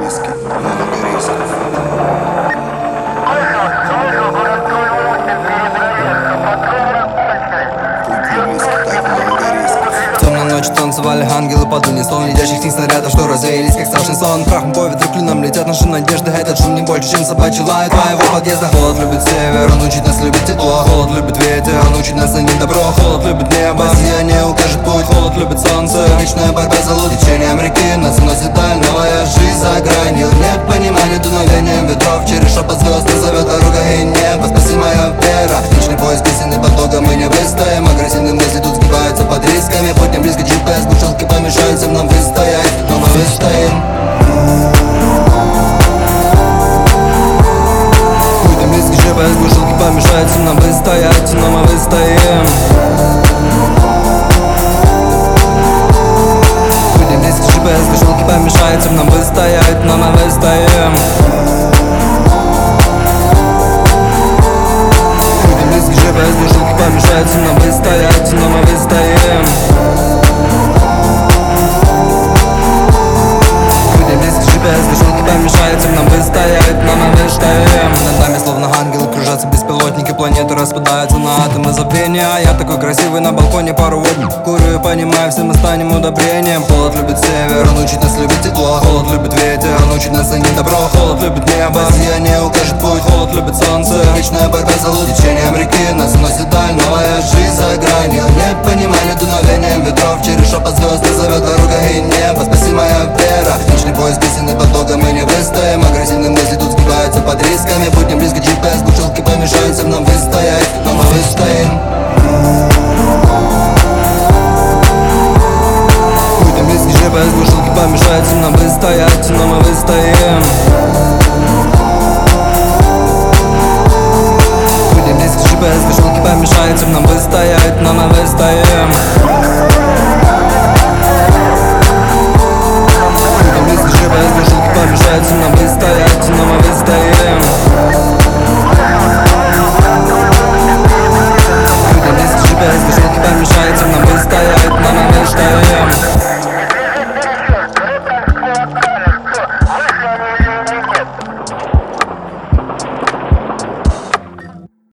риски, много рисков. Темной ночью танцевали ангелы под унисон летящих с них снарядов, что развеялись как страшный сон. Прахом по ветру клином летят наши надежды. Этот шум не больше, чем собачий лай твоего подъезда. Холод любит север, он учит нас любить тепло. Холод любит ветер, он учит нас ценить добро. Холод любит небо, сияние укажет путь. Холод любит солнце, вечная борьба за луч. Течением реки нас уносит даль, новая жизнь за гранью. Нет понимания дуновением ветров. Через шепот звезд зовет дорога и небо. Спаси моя вера, вечный поиск истины под Богом мы не выстоим. Агрессивные мысли тут сгибаются под рисками. Путь не близко, GPS, глушилки помешают всем нам выстоять, но мы выстоим. Путь не близко, GPS, глушилки помешают всем нам выстоять, но мы выстоим. Путь не близко, GPS, глушилки помешают всем нам выстоять, но мы выстоим. Путь не близко, GPS, глушилки помешают всем нам выстоять, но мы выстоим. Глушилки помешают всем нам выстоять, но мы выстоим. Над нами словно ангелы кружатся беспилотники. Планеты распадаются на атомы забвения. А я такой красивый на балконе пароводник. Курю и понимаю, все мы станем удобрением. Холод любит север, он учит нас любить тепло. Холод любит ветер, он учит нас ценить добро. Холод любит небо, сияние укажет путь. Холод любит солнце, вечная борьба за луч. Течением реки нас уносит даль, новая жизнь за гранью.